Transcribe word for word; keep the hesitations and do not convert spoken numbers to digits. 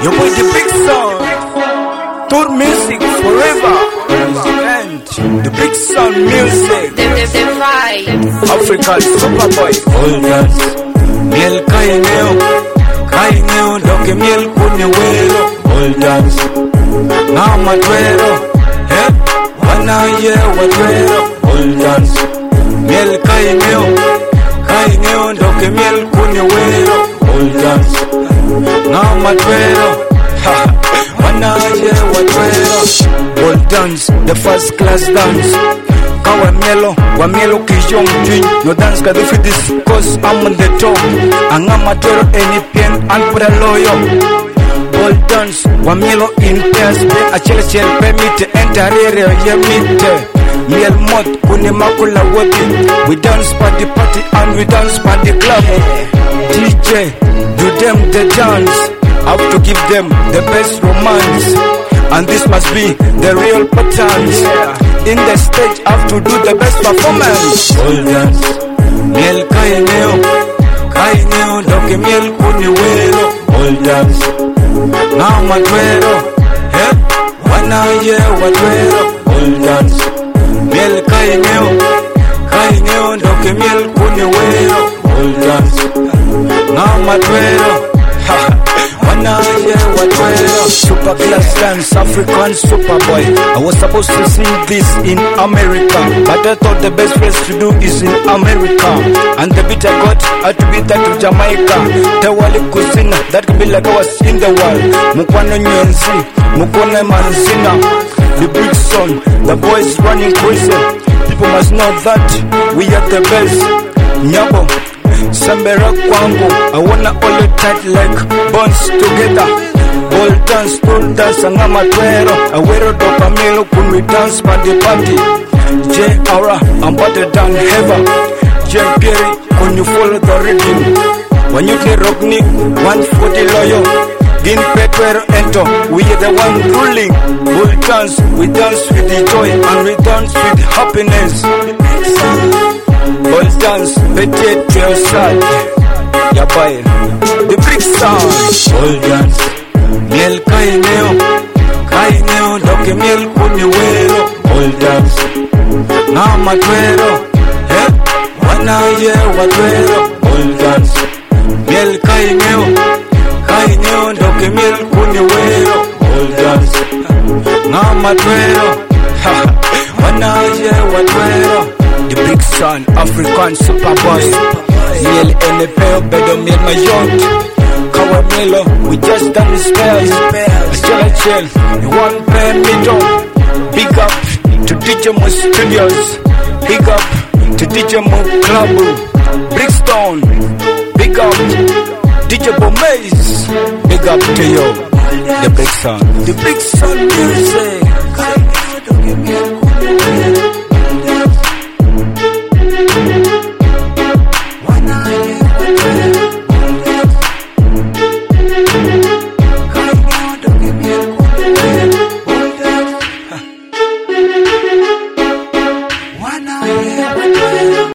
Your boy the big son, Tour music forever. And the big son music. The, the, the vibe. African Superboy. All dance. Miel kaineo, kaineo doke miel kune wero. All dance. Na matwero, eh? Wana ye watwero. All dance. Miel kaineo, kaineo doke miel kune wero. All dance. Na matwero, ha. Wana ye watwero. All dance, the first class dance. Kawa mielo, wa mielo kijong twin. No dance ka do for this, cause I'm on the top. Angama toro any pen and put a loyo. All dance, wa mielo in pairs. Be a chele chele pe mite, enter area ye mite. Miel mod, kune makula woti. We dance pa the party and we dance pa the club. D J, do them the dance. Have to give them the best romance. And this must be the real patterns. In the stage, have to do the best performance. All dance. Miel kaineo, kaineo doke miel kuni wero. All dance. Na matwero, eh? Wana ye watwero. All dance. Miel kaineo, kaineo doke miel kuni wero. All dance. Na matwero, ha. Super class dance, African Superboy. I was supposed to sing this in America, but I thought the best place to do is in America. And the beat I got had to be that to Jamaica. Tewali kusina, that could be like I was in the world. Mukwano nyenzi, mukwane manzina. The big son, the boys running crazy. People must know that we are the best. Nyabo Sambera kwangu, I wanna hold it tight like bonds together. All dance, full dance, angama twero. Awero dopa milo, kun we dance pa the party. J Aura, I'm better than ever. J Perry, kun you follow the rhythm. When you play rock nick, one forty loyo. Din Petwero ento, we are the one ruling. All dance, we dance with the joy and we dance with happiness. All dance, petit to sad. Ya boy, the big sound. All dance, miel kaineo, kaineo doke miel kuni wero. All dance, na matwero, eh? Wana ye watwero. All dance, miel kaineo, kaineo doke miel kuni wero. All dance, na matwero, ha. Wana ye watwero. The big son, African Superboy. Miel N P O, bedo miel mayot. Kawa Milo, we just done the spells. Chill a chill, you want pay me down. Big up to D J Mo Studios. Big up to D J Mo Club. Brixton, big up D J Bomaze. Big up to you, the big son. The big son music.